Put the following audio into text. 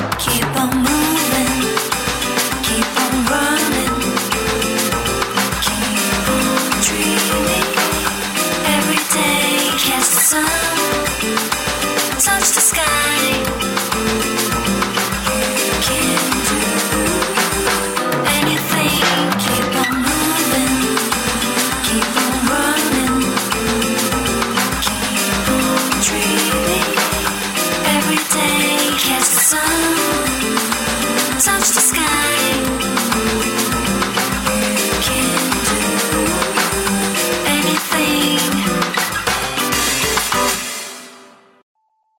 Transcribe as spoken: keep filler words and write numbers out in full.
Keep on moving, keep on running, keep on dreaming. Every day catch the sun.